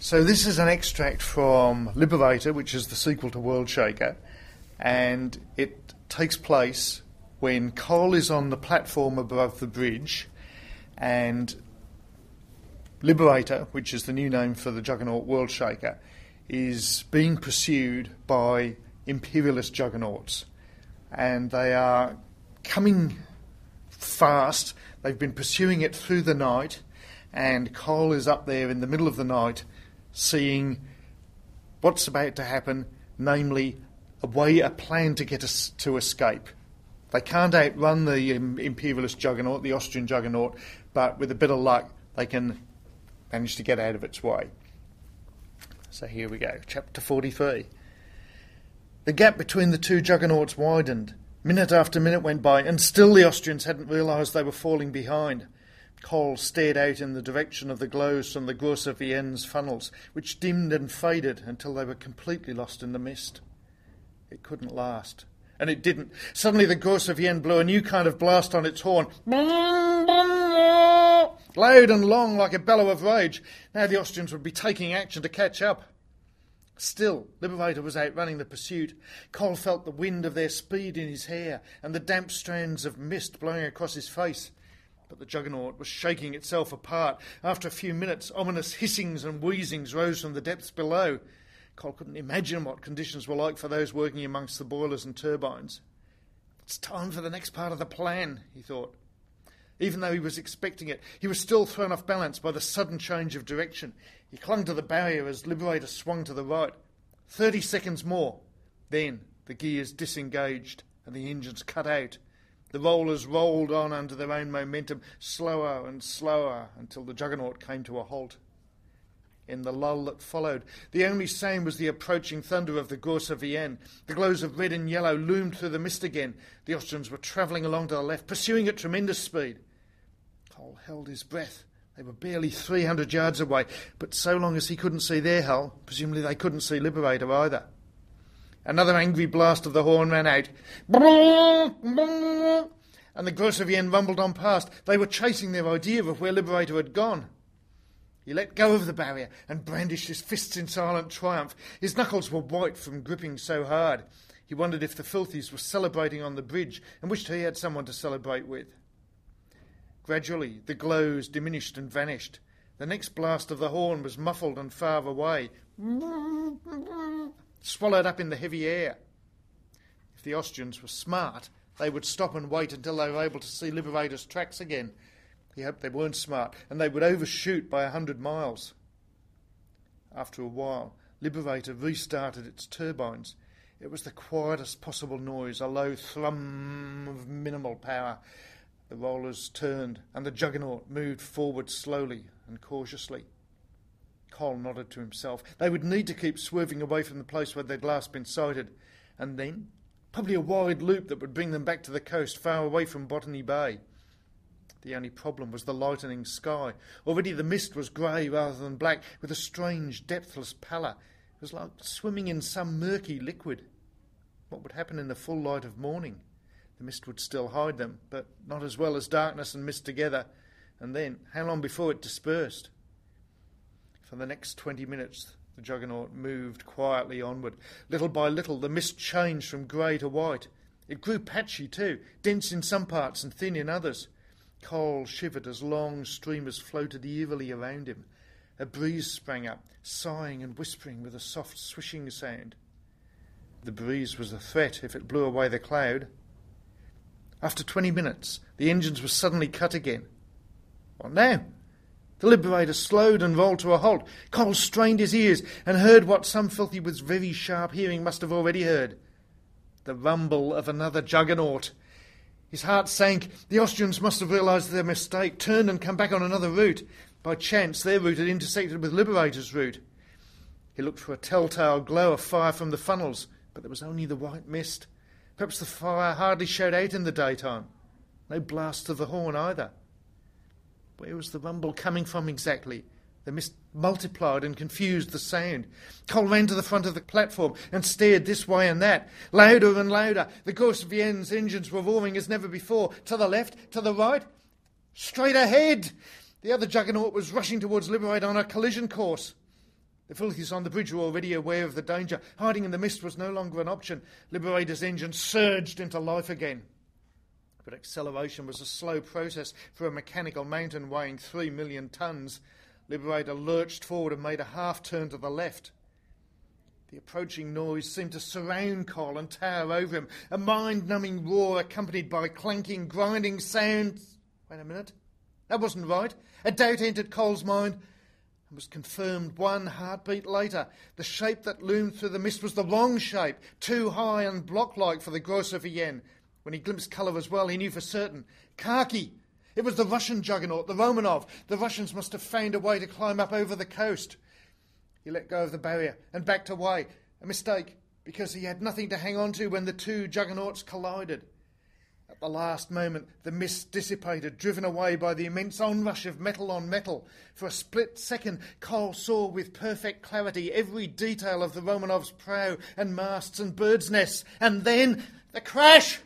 So this is an extract from Liberator, which is the sequel to World Shaker, and it takes place when Cole is on the platform above the bridge, and Liberator, which is the new name for the Juggernaut World Shaker, is being pursued by imperialist juggernauts, and they are coming fast. They've been pursuing it through the night, and Cole is up there in the middle of the night seeing what's about to happen, namely a plan to get us to escape. They can't outrun the imperialist juggernaut, the Austrian juggernaut, but with a bit of luck they can manage to get out of its way. So here we go, chapter 43. The gap between the two juggernauts widened. Minute after minute went by, and still the Austrians hadn't realised they were falling behind. Cole stared out in the direction of the glows from the Grosse Vienne's funnels, which dimmed and faded until they were completely lost in the mist. It couldn't last. And it didn't. Suddenly the Grosse Vienne blew a new kind of blast on its horn. Loud and long like a bellow of rage. Now the Austrians would be taking action to catch up. Still, Liberator was outrunning the pursuit. Cole felt the wind of their speed in his hair and the damp strands of mist blowing across his face. But the juggernaut was shaking itself apart. After a few minutes, ominous hissings and wheezings rose from the depths below. Cole couldn't imagine what conditions were like for those working amongst the boilers and turbines. It's time for the next part of the plan, he thought. Even though he was expecting it, he was still thrown off balance by the sudden change of direction. He clung to the barrier as Liberator swung to the right. 30 seconds more. Then the gears disengaged and the engines cut out. The rollers rolled on under their own momentum, slower and slower, until the juggernaut came to a halt. In the lull that followed, the only sound was the approaching thunder of the Grosse Vienne. The glows of red and yellow loomed through the mist again. The Austrians were travelling along to the left, pursuing at tremendous speed. Cole held his breath. They were barely 300 yards away, but so long as he couldn't see their hull, presumably they couldn't see Liberator either. Another angry blast of the horn ran out. And the Grosse Vienne rumbled on past. They were chasing their idea of where Liberator had gone. He let go of the barrier and brandished his fists in silent triumph. His knuckles were white from gripping so hard. He wondered if the filthies were celebrating on the bridge and wished he had someone to celebrate with. Gradually, the glows diminished and vanished. The next blast of the horn was muffled and far away, swallowed up in the heavy air. If the Austrians were smart, they would stop and wait until they were able to see Liberator's tracks again. He hoped they weren't smart, and they would overshoot by 100 miles. After a while, Liberator restarted its turbines. It was the quietest possible noise, a low thrum of minimal power. The rollers turned, and the juggernaut moved forward slowly and cautiously. Cole nodded to himself. They would need to keep swerving away from the place where they'd last been sighted, and then probably a wide loop that would bring them back to the coast, far away from Botany Bay. The only problem was the lightening sky. Already the mist was grey rather than black, with a strange, depthless pallor. It was like swimming in some murky liquid. What would happen in the full light of morning? The mist would still hide them, but not as well as darkness and mist together. And then, how long before it dispersed? For the next 20 minutes, the juggernaut moved quietly onward. Little by little, the mist changed from grey to white. It grew patchy too, dense in some parts and thin in others. Cole shivered as long streamers floated eerily around him. A breeze sprang up, sighing and whispering with a soft swishing sound. The breeze was a threat if it blew away the cloud. After 20 minutes, the engines were suddenly cut again. What now? The Liberator slowed and rolled to a halt. Cole strained his ears and heard what some filthy with very sharp hearing must have already heard. The rumble of another juggernaut. His heart sank. The Austrians must have realised their mistake, turned and come back on another route. By chance, their route had intersected with Liberator's route. He looked for a telltale glow of fire from the funnels, but there was only the white mist. Perhaps the fire hardly showed out in the daytime. No blast of the horn either. Where was the rumble coming from exactly? The mist multiplied and confused the sound. Cole ran to the front of the platform and stared this way and that. Louder and louder. The Grosse Vienne's engines were roaring as never before. To the left, to the right, straight ahead. The other juggernaut was rushing towards Liberator on a collision course. The filthies on the bridge were already aware of the danger. Hiding in the mist was no longer an option. Liberator's engine surged into life again. But acceleration was a slow process for a mechanical mountain weighing 3 million tons. Liberator lurched forward and made a half-turn to the left. The approaching noise seemed to surround Cole and tower over him, a mind-numbing roar accompanied by clanking, grinding sounds. Wait a minute. That wasn't right. A doubt entered Cole's mind and was confirmed 1 heartbeat later. The shape that loomed through the mist was the wrong shape, too high and block-like for the Grosser Vienne. When he glimpsed colour as well, he knew for certain. Khaki! It was the Russian juggernaut, the Romanov. The Russians must have found a way to climb up over the coast. He let go of the barrier and backed away. A mistake, because he had nothing to hang on to when the 2 juggernauts collided. At the last moment, the mist dissipated, driven away by the immense onrush of metal on metal. For a split second, Cole saw with perfect clarity every detail of the Romanov's prow and masts and birds' nests. And then the crash!